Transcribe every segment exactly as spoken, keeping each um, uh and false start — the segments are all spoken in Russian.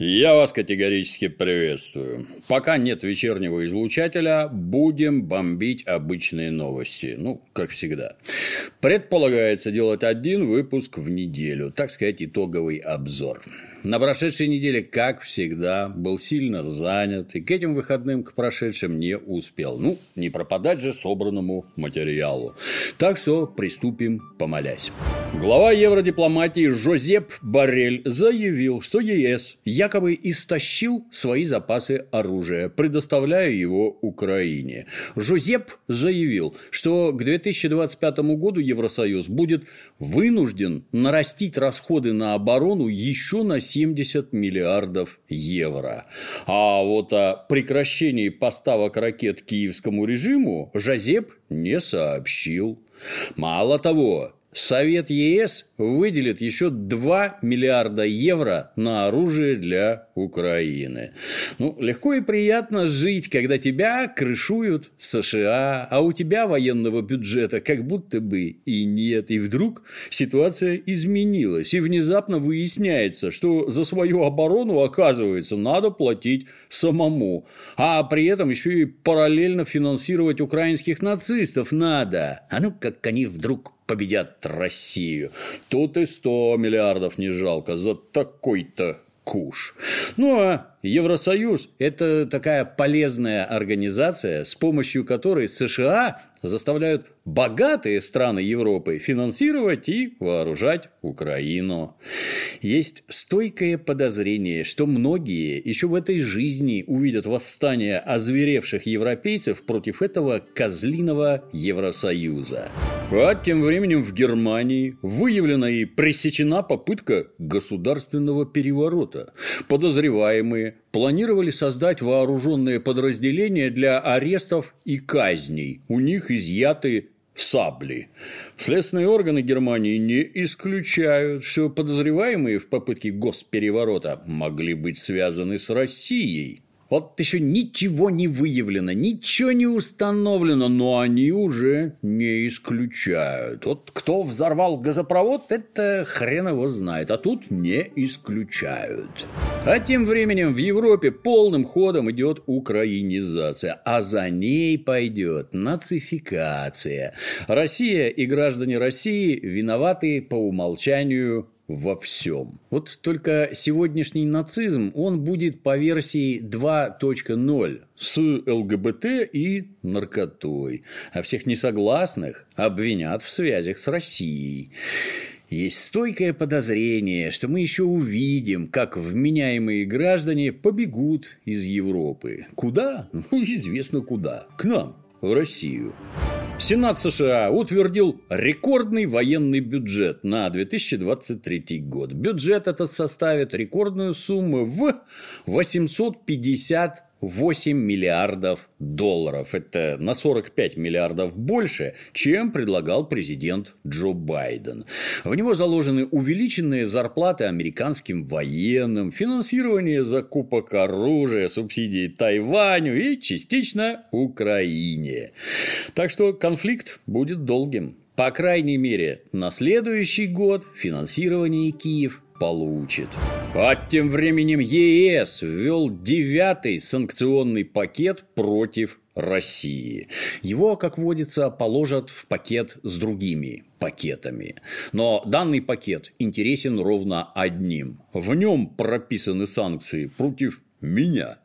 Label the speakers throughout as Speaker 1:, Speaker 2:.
Speaker 1: Я вас категорически приветствую. Пока нет вечернего излучателя, будем бомбить обычные новости. Ну, как всегда. Предполагается делать один выпуск в неделю, так сказать, итоговый обзор. На прошедшей неделе, как всегда, был сильно занят и к этим выходным, к прошедшим, не успел. Ну, не пропадать же собранному материалу. Так что приступим, помолясь. Глава евродипломатии Жозеп Боррель заявил, что ЕС якобы истощил свои запасы оружия, предоставляя его Украине. Жозеп заявил, что к две тысячи двадцать пятому году Евросоюз будет вынужден нарастить расходы на оборону еще на семьдесят миллиардов евро. А вот о прекращении поставок ракет киевскому режиму Жозеп не сообщил. Мало того, Совет ЕС выделит еще два миллиарда евро на оружие для Украины. Ну, легко и приятно жить, когда тебя крышуют США, а у тебя военного бюджета как будто бы и нет. И вдруг ситуация изменилась, и внезапно выясняется, что за свою оборону, оказывается, надо платить самому. А при этом еще и параллельно финансировать украинских нацистов надо. А ну, как они вдруг победят Россию. Тут и сто миллиардов не жалко за такой-то куш. Ну, а Евросоюз – это такая полезная организация, с помощью которой США заставляют богатые страны Европы финансировать и вооружать Украину. Есть стойкое подозрение, что многие еще в этой жизни увидят восстание озверевших европейцев против этого козлиного Евросоюза. А тем временем в Германии выявлена и пресечена попытка государственного переворота. Подозреваемые планировали создать вооруженные подразделения для арестов и казней. У них изъяты сабли. Следственные органы Германии не исключают, что подозреваемые в попытке госпереворота могли быть связаны с Россией. Вот еще ничего не выявлено, ничего не установлено, но они уже не исключают. Вот кто взорвал газопровод, это хрен его знает, а тут не исключают. А тем временем в Европе полным ходом идет украинизация, а за ней пойдет нацификация. Россия и граждане России виноваты по умолчанию во всем. Вот только сегодняшний нацизм, он будет по версии два точка ноль с ЛГБТ и наркотой, а всех несогласных обвинят в связях с Россией. Есть стойкое подозрение, что мы еще увидим, как вменяемые граждане побегут из Европы. Куда? Ну, известно куда. К нам, в Россию. Сенат США утвердил рекордный военный бюджет на две тысячи двадцать третий год. Бюджет этот составит рекордную сумму в восемьсот пятьдесят восемь миллиардов долларов. Это на сорок пять миллиардов больше, чем предлагал президент Джо Байден. В него заложены увеличенные зарплаты американским военным, финансирование закупок оружия, субсидии Тайваню и частично Украине. Так что конфликт будет долгим. По крайней мере, на следующий год финансирование Киев получит. А тем временем ЕС ввел девятый санкционный пакет против России. Его, как водится, положат в пакет с другими пакетами. Но данный пакет интересен ровно одним. В нем прописаны санкции против меня.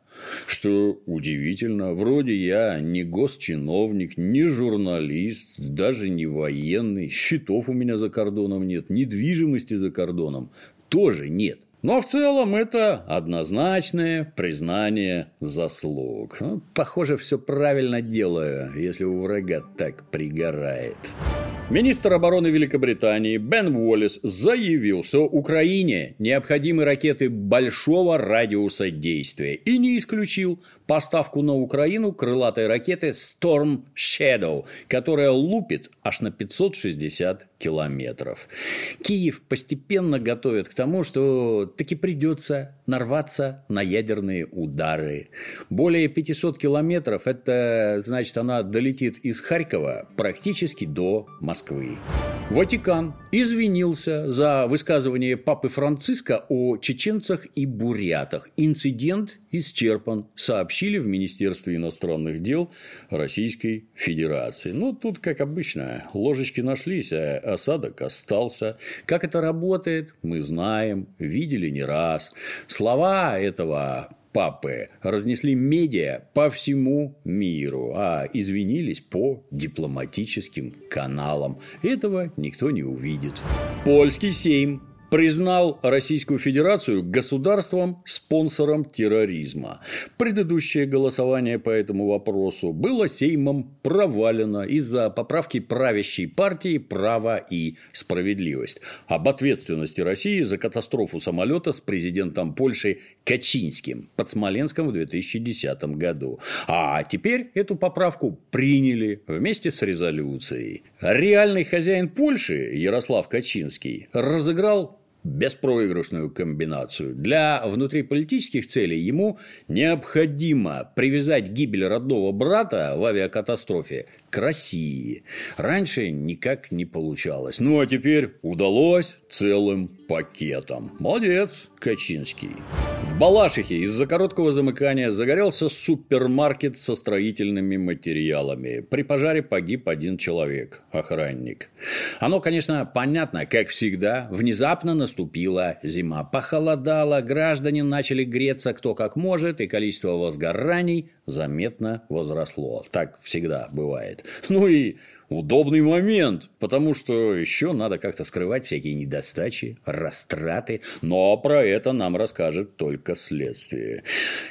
Speaker 1: Что удивительно, вроде я не госчиновник, не журналист, даже не военный, счетов у меня за кордоном нет, недвижимости за кордоном тоже нет. Но в целом это однозначное признание заслуг. Ну, похоже, все правильно делаю, если у врага так пригорает. Министр обороны Великобритании Бен Уоллес заявил, что Украине необходимы ракеты большого радиуса действия и не исключил поставку на Украину крылатой ракеты Storm Shadow, которая лупит аж на пятьсот шестьдесят километров. Киев постепенно готовит к тому, что таки придется нарваться на ядерные удары. Более пятисот километров – это значит, она долетит из Харькова практически до Москвы. Ватикан извинился за высказывание папы Франциска о чеченцах и бурятах. Инцидент исчерпан, сообщили в Министерстве иностранных дел Российской Федерации. Ну, тут, как обычно, ложечки нашлись, а осадок остался. Как это работает, мы знаем, видели не раз. Слова этого папы разнесли медиа по всему миру, а извинились по дипломатическим каналам. Этого никто не увидит. Польский Сейм признал Российскую Федерацию государством-спонсором терроризма. Предыдущее голосование по этому вопросу было Сеймом провалено из-за поправки правящей партии «Право и справедливость» об ответственности России за катастрофу самолета с президентом Польши Качинским под Смоленском в две тысячи десятом году. А теперь эту поправку приняли вместе с резолюцией. Реальный хозяин Польши Ярослав Качинский разыграл беспроигрышную комбинацию. Для внутриполитических целей ему необходимо привязать гибель родного брата в авиакатастрофе к России. Раньше никак не получалось. Ну, а теперь удалось целым пакетом. Молодец, Качинский. В Балашихе из-за короткого замыкания загорелся супермаркет со строительными материалами. При пожаре погиб один человек, охранник. Оно, конечно, понятно, как всегда, внезапно наступила зима. Похолодало, граждане начали греться кто как может, и количество возгораний заметно возросло. Так всегда бывает. Ну и удобный момент, потому что еще надо как-то скрывать всякие недостачи, растраты, но про это нам расскажет только следствие.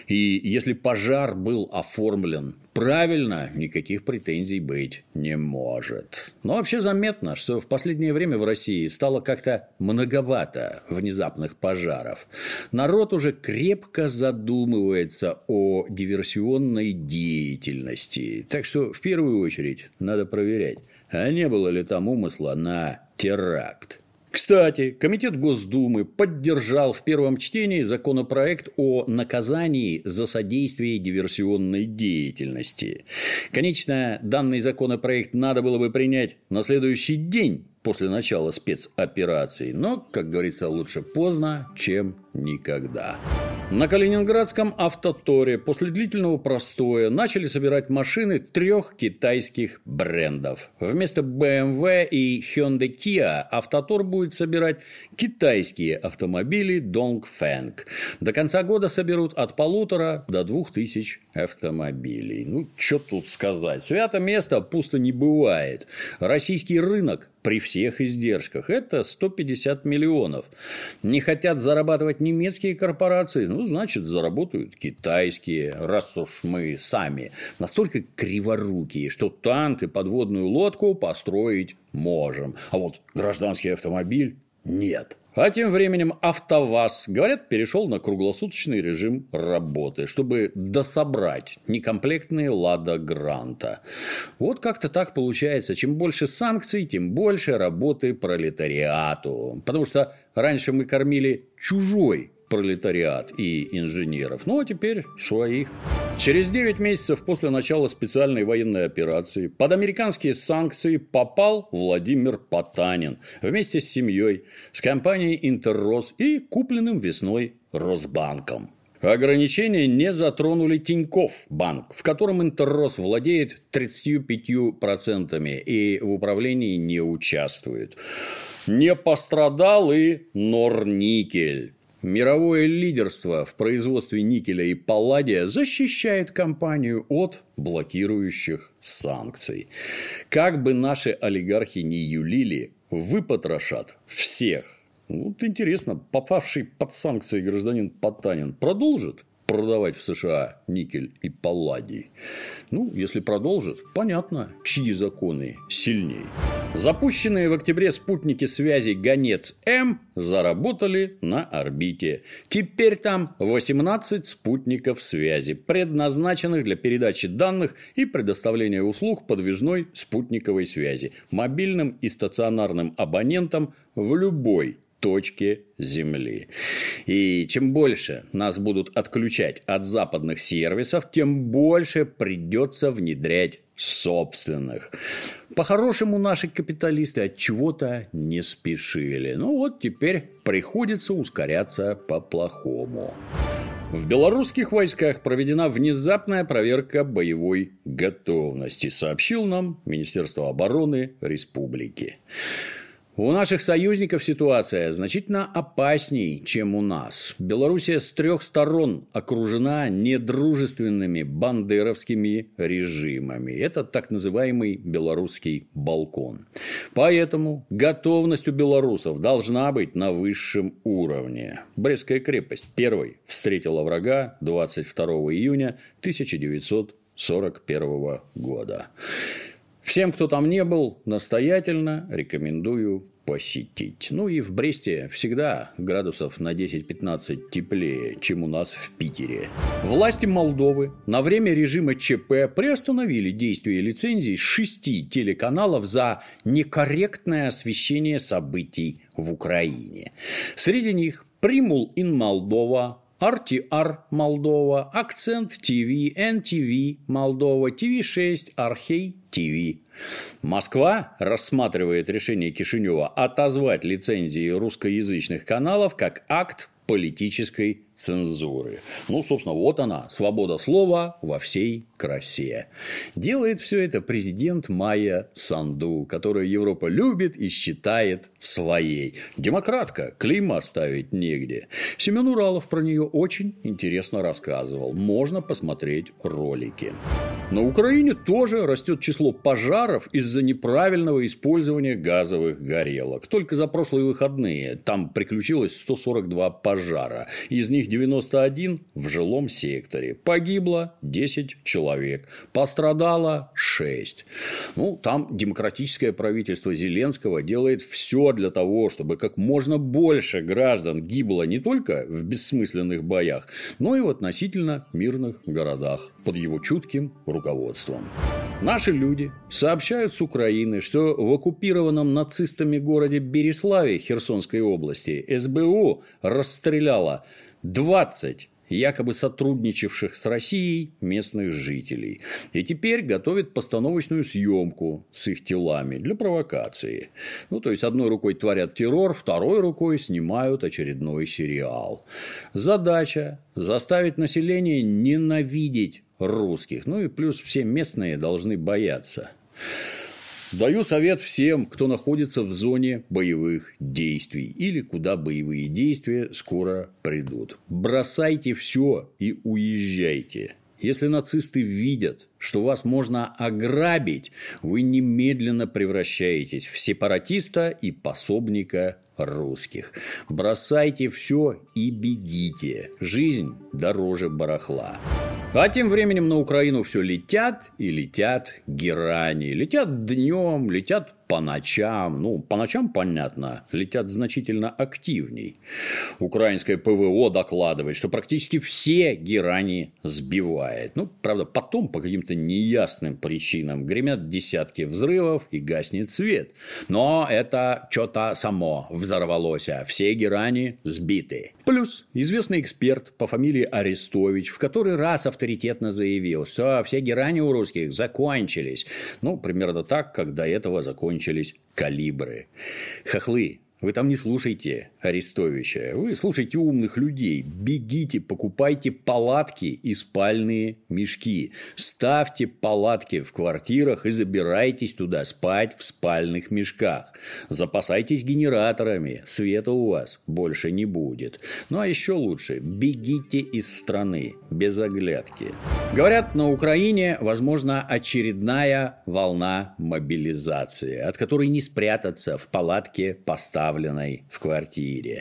Speaker 1: И если пожар был оформлен правильно, никаких претензий быть не может. Но вообще заметно, что в последнее время в России стало как-то многовато внезапных пожаров. Народ уже крепко задумывается о диверсионной деятельности. Так что в первую очередь надо проверять, а не было ли там умысла на теракт. Кстати, Комитет Госдумы поддержал в первом чтении законопроект о наказании за содействие диверсионной деятельности. Конечно, данный законопроект надо было бы принять на следующий день после начала спецоперации, но, как говорится, лучше поздно, чем никогда. На Калининградском автоторе после длительного простоя начали собирать машины трех китайских брендов. Вместо бэ эм вэ и Hyundai Kia автотор будет собирать китайские автомобили Dongfeng. До конца года соберут от полутора до двух тысяч автомобилей. Ну, что тут сказать. Свято место пусто не бывает. Российский рынок при всех издержках – это сто пятьдесят миллионов. Не хотят зарабатывать немецкие корпорации, ну, значит, заработают китайские, раз уж мы сами настолько криворукие, что танк и подводную лодку построить можем. А вот гражданский автомобиль – нет. А тем временем АвтоВАЗ, говорят, перешел на круглосуточный режим работы, чтобы дособрать некомплектные «Лада Гранта». Вот как-то так получается. Чем больше санкций, тем больше работы пролетариату. Потому что раньше мы кормили чужой пролетариат и инженеров, ну а теперь своих. Через девять месяцев после начала специальной военной операции под американские санкции попал Владимир Потанин вместе с семьей, с компанией «Интеррос» и купленным весной Росбанком. Ограничения не затронули Тинькофф банк, в котором Интеррос владеет тридцатью пятью процентами и в управлении не участвует. Не пострадал и Норникель. Мировое лидерство в производстве никеля и палладия защищает компанию от блокирующих санкций. Как бы наши олигархи не юлили, выпотрошат всех. Вот интересно, попавший под санкции гражданин Потанин продолжит продавать в США никель и палладий? Ну, если продолжит, понятно, чьи законы сильнее. Запущенные в октябре спутники связи «Гонец-М» заработали на орбите. Теперь там восемнадцать спутников связи, предназначенных для передачи данных и предоставления услуг подвижной спутниковой связи мобильным и стационарным абонентам в любой точке Земли. И чем больше нас будут отключать от западных сервисов, тем больше придется внедрять собственных. По-хорошему наши капиталисты от чего-то не спешили. Ну вот теперь приходится ускоряться по-плохому. В белорусских войсках проведена внезапная проверка боевой готовности, сообщил нам Министерство обороны Республики. У наших союзников ситуация значительно опасней, чем у нас. Белоруссия с трех сторон окружена недружественными бандеровскими режимами. Это так называемый белорусский балкон. Поэтому готовность у белорусов должна быть на высшем уровне. Брестская крепость первой встретила врага двадцать второго июня тысяча девятьсот сорок первого года. Всем, кто там не был, настоятельно рекомендую посетить. Ну и в Бресте всегда градусов на десять-пятнадцать теплее, чем у нас в Питере. Власти Молдовы на время режима ЧП приостановили действие лицензий шести телеканалов за некорректное освещение событий в Украине. Среди них Примул ин Молдова, ар ти ар Молдова, Акцент ТВ, эн ти ви Молдова, ти ви шесть, Архей ТВ. Москва рассматривает решение Кишинева отозвать лицензии русскоязычных каналов как акт политической цензуры. Ну, собственно, вот она, свобода слова во всей красе. Делает все это президент Майя Санду, которую Европа любит и считает своей. Демократка, клейма ставить негде. Семен Уралов про нее очень интересно рассказывал. Можно посмотреть ролики. На Украине тоже растет число пожаров из-за неправильного использования газовых горелок. Только за прошлые выходные там приключилось сто сорок два пожара. Из них девяносто один в жилом секторе. Погибло десять человек. Пострадало шесть. Ну, там демократическое правительство Зеленского делает все для того, чтобы как можно больше граждан гибло не только в бессмысленных боях, но и в относительно мирных городах под его чутким руководством. Наши люди сообщают с Украины, что в оккупированном нацистами городе Береславе Херсонской области эс бэ о расстреляла двадцать якобы сотрудничавших с Россией местных жителей. И теперь готовит постановочную съемку с их телами для провокации. Ну, то есть, одной рукой творят террор, второй рукой снимают очередной сериал. Задача – заставить население ненавидеть русских. Ну, и плюс все местные должны бояться. Даю совет всем, кто находится в зоне боевых действий или куда боевые действия скоро придут. Бросайте все и уезжайте. Если нацисты видят, что вас можно ограбить, вы немедленно превращаетесь в сепаратиста и пособника русских. Бросайте все и бегите. Жизнь дороже барахла. А тем временем на Украину все летят и летят герани. Летят днем, летят по ночам. Ну, по ночам, понятно, летят значительно активней. Украинское пэ вэ о докладывает, что практически все герани сбивает. Ну, правда, потом по каким-то неясным причинам гремят десятки взрывов и гаснет свет. Но это что-то само взорвалось. Все герани сбиты. Плюс известный эксперт по фамилии Арестович в который раз авторитетно заявил, что все герани у русских закончились. Ну, примерно так, как до этого закончились калибры. Хохлы, вы там не слушайте Арестовича, вы слушайте умных людей. Бегите, покупайте палатки и спальные мешки. Ставьте палатки в квартирах и забирайтесь туда спать в спальных мешках. Запасайтесь генераторами, света у вас больше не будет. Ну, а еще лучше, бегите из страны без оглядки. Говорят, на Украине возможна очередная волна мобилизации, от которой не спрятаться в палатке поставленной в квартире.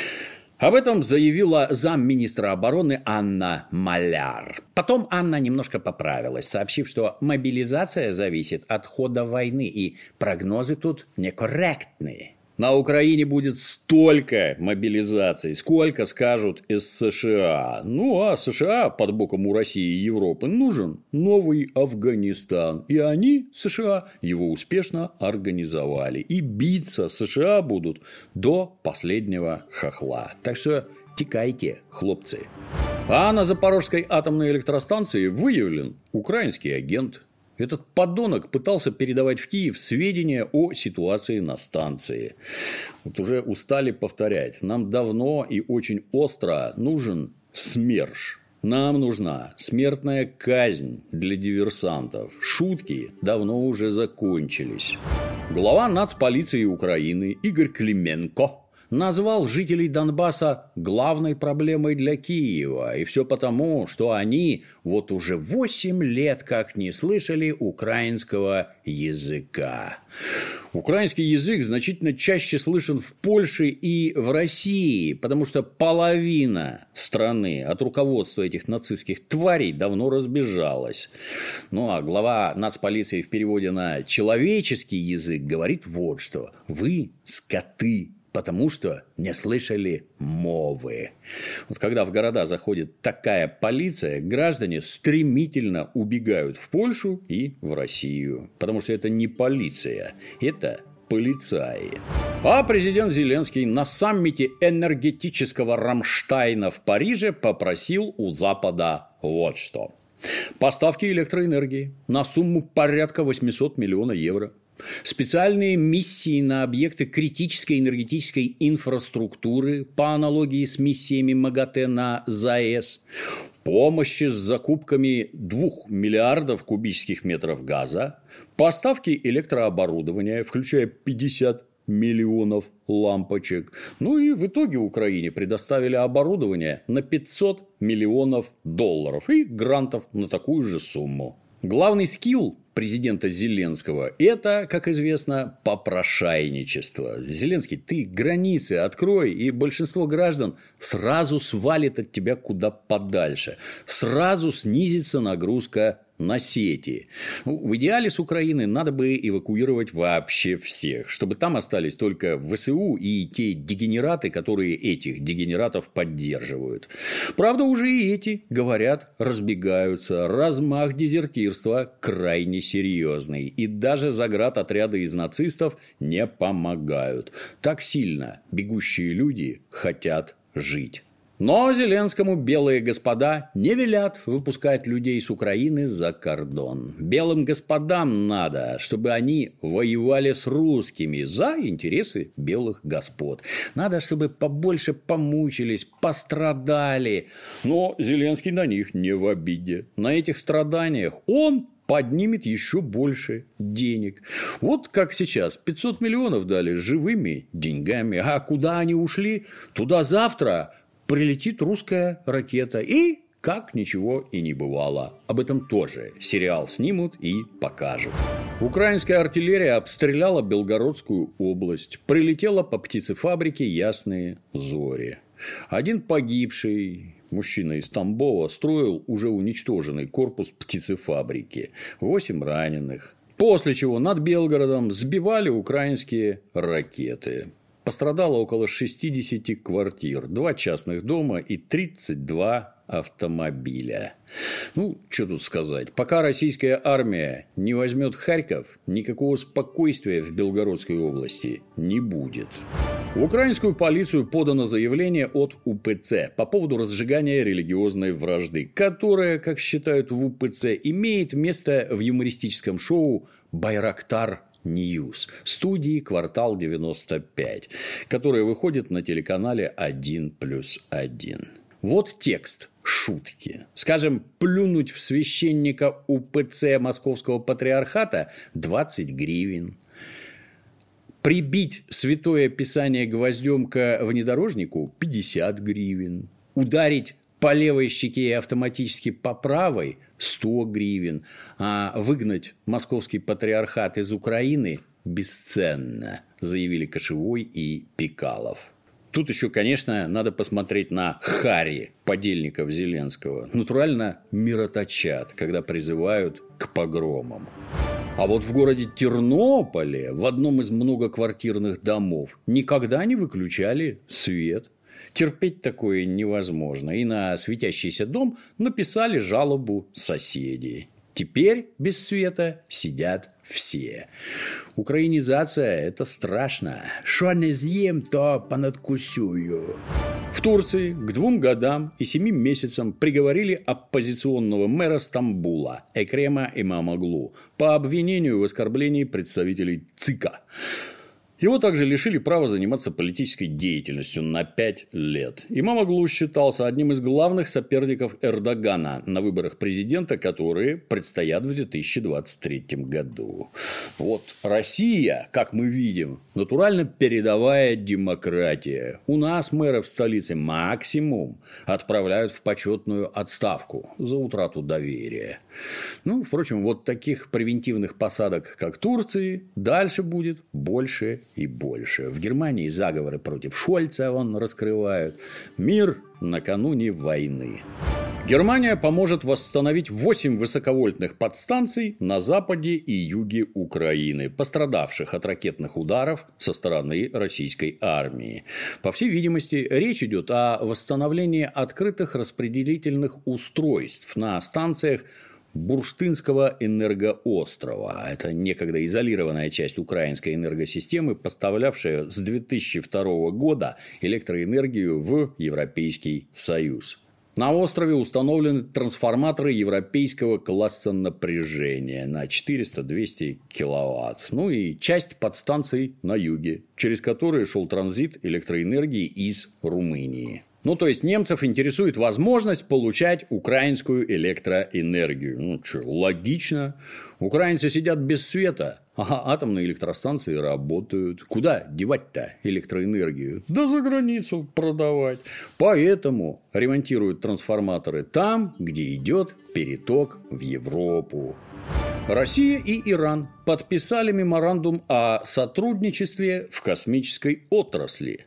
Speaker 1: Об этом заявила замминистра обороны Анна Маляр. Потом Анна немножко поправилась, сообщив, что мобилизация зависит от хода войны, и прогнозы тут некорректные. На Украине будет столько мобилизаций, сколько скажут из США. Ну, а США под боком у России и Европы нужен новый Афганистан. И они, США, его успешно организовали. И биться США будут до последнего хохла. Так что текайте, хлопцы. А на Запорожской атомной электростанции выявлен украинский агент. Этот подонок пытался передавать в Киев сведения о ситуации на станции. Вот уже устали повторять. Нам давно и очень остро нужен СМЕРШ. Нам нужна смертная казнь для диверсантов. Шутки давно уже закончились. Глава нацполиции Украины Игорь Клименко назвал жителей Донбасса главной проблемой для Киева. И все потому, что они вот уже восемь лет как не слышали украинского языка. Украинский язык значительно чаще слышен в Польше и в России, потому что половина страны от руководства этих нацистских тварей давно разбежалась. Ну, а глава нацполиции в переводе на человеческий язык говорит вот что. Вы скоты. Потому что не слышали мовы. Вот когда в города заходит такая полиция, граждане стремительно убегают в Польшу и в Россию. Потому что это не полиция, это полицаи. А президент Зеленский на саммите энергетического Рамштайна в Париже попросил у Запада вот что. Поставки электроэнергии на сумму порядка восемьсот миллионов евро. Специальные миссии на объекты критической энергетической инфраструктуры по аналогии с миссиями МАГАТЭ на ЗАЭС, помощи с закупками двух миллиардов кубических метров газа, поставки электрооборудования, включая пятьдесят миллионов лампочек. Ну и в итоге Украине предоставили оборудование на пятьсот миллионов долларов и грантов на такую же сумму. Главный скилл президента Зеленского – это, как известно, попрошайничество. Зеленский, ты границы открой, и большинство граждан сразу свалит от тебя куда подальше. Сразу снизится нагрузка на сети. Ну, в идеале с Украины надо бы эвакуировать вообще всех, чтобы там остались только ВСУ и те дегенераты, которые этих дегенератов поддерживают. Правда, уже и эти, говорят, разбегаются. Размах дезертирства крайне серьезный. И даже заградотряды из нацистов не помогают. Так сильно бегущие люди хотят жить. Но Зеленскому белые господа не велят выпускать людей с Украины за кордон. Белым господам надо, чтобы они воевали с русскими за интересы белых господ. Надо, чтобы побольше помучились, пострадали. Но Зеленский на них не в обиде. На этих страданиях он поднимет еще больше денег. Вот как сейчас пятьсот миллионов дали живыми деньгами. А куда они ушли? Туда завтра прилетит русская ракета, и как ничего и не бывало. Об этом тоже сериал снимут и покажут. Украинская артиллерия обстреляла Белгородскую область. Прилетела по птицефабрике «Ясные зори». Один погибший мужчина из Тамбова строил уже уничтоженный корпус птицефабрики. Восемь раненых. После чего над Белгородом сбивали украинские ракеты. Пострадало около шестьдесят квартир, два частных дома и тридцать два автомобиля. Ну, что тут сказать. Пока российская армия не возьмет Харьков, никакого спокойствия в Белгородской области не будет. В украинскую полицию подано заявление от УПЦ по поводу разжигания религиозной вражды, которая, как считают в УПЦ, имеет место в юмористическом шоу «Байрактар Ньюс» студии «Квартал девяносто пять», которая выходит на телеканале один плюс один. Вот текст шутки. Скажем, плюнуть в священника УПЦ Московского патриархата – двадцать гривен. Прибить святое писание гвоздем к внедорожнику – пятьдесят гривен. Ударить по левой щеке и автоматически по правой – сто гривен. А выгнать московский патриархат из Украины бесценно, заявили Кошевой и Пикалов. Тут еще, конечно, надо посмотреть на хари подельников Зеленского. Натурально мироточат, когда призывают к погромам. А вот в городе Тернополе в одном из многоквартирных домов никогда не выключали свет. Терпеть такое невозможно. И на светящийся дом написали жалобу соседи. Теперь без света сидят все. Украинизация – это страшно. Что не съем, то понадкусую. В Турции к двум годам и семи месяцам приговорили оппозиционного мэра Стамбула Экрема Имамоглу по обвинению в оскорблении представителей ЦИКа. Его также лишили права заниматься политической деятельностью на пять лет. Имамоглу считался одним из главных соперников Эрдогана на выборах президента, которые предстоят в две тысячи двадцать третьем году. Вот Россия, как мы видим, натурально передовая демократия. У нас мэров столицы максимум отправляют в почетную отставку за утрату доверия. Ну, впрочем, вот таких превентивных посадок, как Турции, дальше будет больше и больше. В Германии заговоры против Шольца он раскрывают. Мир накануне войны. Германия поможет восстановить восемь высоковольтных подстанций на западе и юге Украины, пострадавших от ракетных ударов со стороны российской армии. По всей видимости, речь идет о восстановлении открытых распределительных устройств на станциях Бурштинского энергоострова. Это некогда изолированная часть украинской энергосистемы, поставлявшая с две тысячи второго года электроэнергию в Европейский Союз. На острове установлены трансформаторы европейского класса напряжения на четыреста-двести киловатт. Ну и часть подстанций на юге, через которые шел транзит электроэнергии из Румынии. Ну, то есть, немцев интересует возможность получать украинскую электроэнергию. Ну, что, логично. Украинцы сидят без света, а атомные электростанции работают. Куда девать-то электроэнергию? Да за границу продавать. Поэтому ремонтируют трансформаторы там, где идет переток в Европу. Россия и Иран подписали меморандум о сотрудничестве в космической отрасли.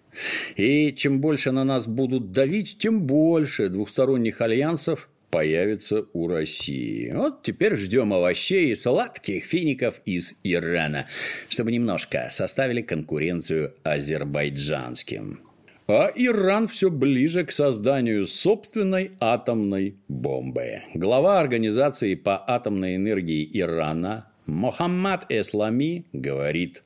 Speaker 1: И чем больше на нас будут давить, тем больше двухсторонних альянсов появится у России. Вот теперь ждем овощей и сладких фиников из Ирана, чтобы немножко составили конкуренцию азербайджанским. А Иран все ближе к созданию собственной атомной бомбы. Глава организации по атомной энергии Ирана Мохаммад Эслами говорит: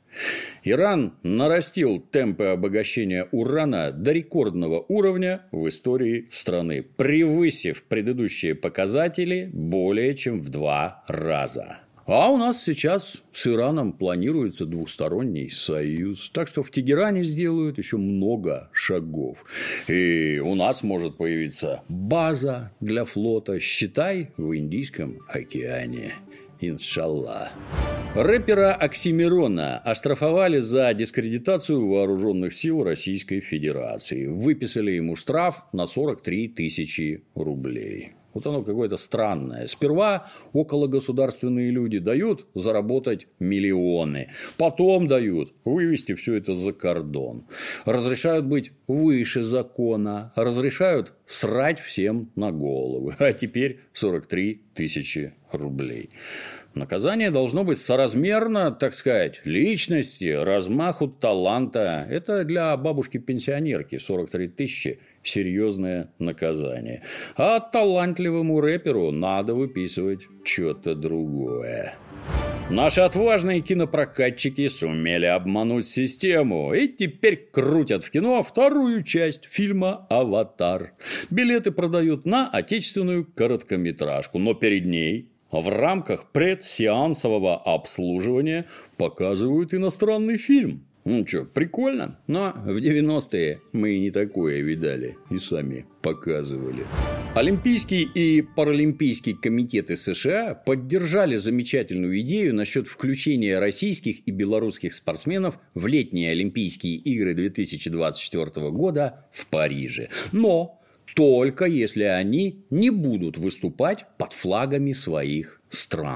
Speaker 1: Иран нарастил темпы обогащения урана до рекордного уровня в истории страны, превысив предыдущие показатели более чем в два раза. А у нас сейчас с Ираном планируется двухсторонний союз. Так что в Тегеране сделают еще много шагов. И у нас может появиться база для флота, считай, в Индийском океане. Иншаллах. Рэпера Оксимирона оштрафовали за дискредитацию вооруженных сил Российской Федерации. Выписали ему штраф на сорок три тысячи рублей. Вот оно какое-то странное. Сперва окологосударственные люди дают заработать миллионы. Потом дают вывести все это за кордон. Разрешают быть выше закона. Разрешают срать всем на головы. А теперь сорок три тысячи рублей. Наказание должно быть соразмерно, так сказать, личности, размаху таланта. Это для бабушки-пенсионерки сорок три тысячи – серьезное наказание. А талантливому рэперу надо выписывать что-то другое. Наши отважные кинопрокатчики сумели обмануть систему и теперь крутят в кино вторую часть фильма «Аватар». Билеты продают на отечественную короткометражку, но перед ней в рамках предсеансового обслуживания показывают иностранный фильм. Ну что, прикольно? Но в девяностые мы и не такое видали, и сами показывали. Олимпийский и Паралимпийский комитеты США поддержали замечательную идею насчет включения российских и белорусских спортсменов в летние Олимпийские игры две тысячи двадцать четвёртого года в Париже. Но только если они не будут выступать под флагами своих стран.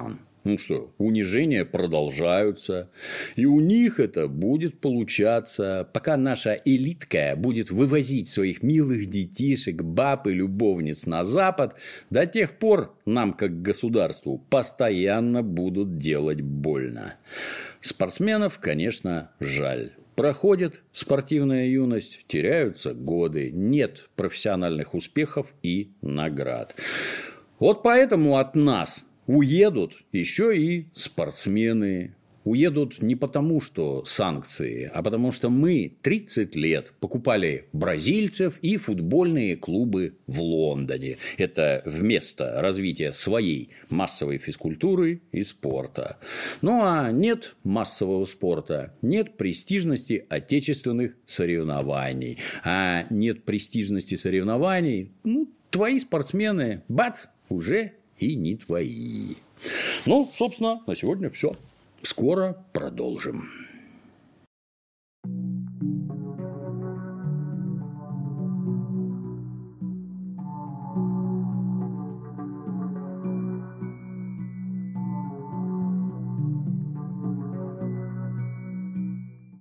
Speaker 1: Ну что, унижения продолжаются, и у них это будет получаться, пока наша элитка будет вывозить своих милых детишек, баб и любовниц на Запад, до тех пор нам, как государству, постоянно будут делать больно. Спортсменов, конечно, жаль. Проходит спортивная юность, теряются годы, нет профессиональных успехов и наград. Вот поэтому от нас уедут еще и спортсмены. Уедут не потому, что санкции, а потому что мы тридцать лет покупали бразильцев и футбольные клубы в Лондоне. Это вместо развития своей массовой физкультуры и спорта. Ну а нет массового спорта, нет престижности отечественных соревнований. А нет престижности соревнований, ну, твои спортсмены, бац, уже и не твои. Ну, собственно, на сегодня все. Скоро продолжим.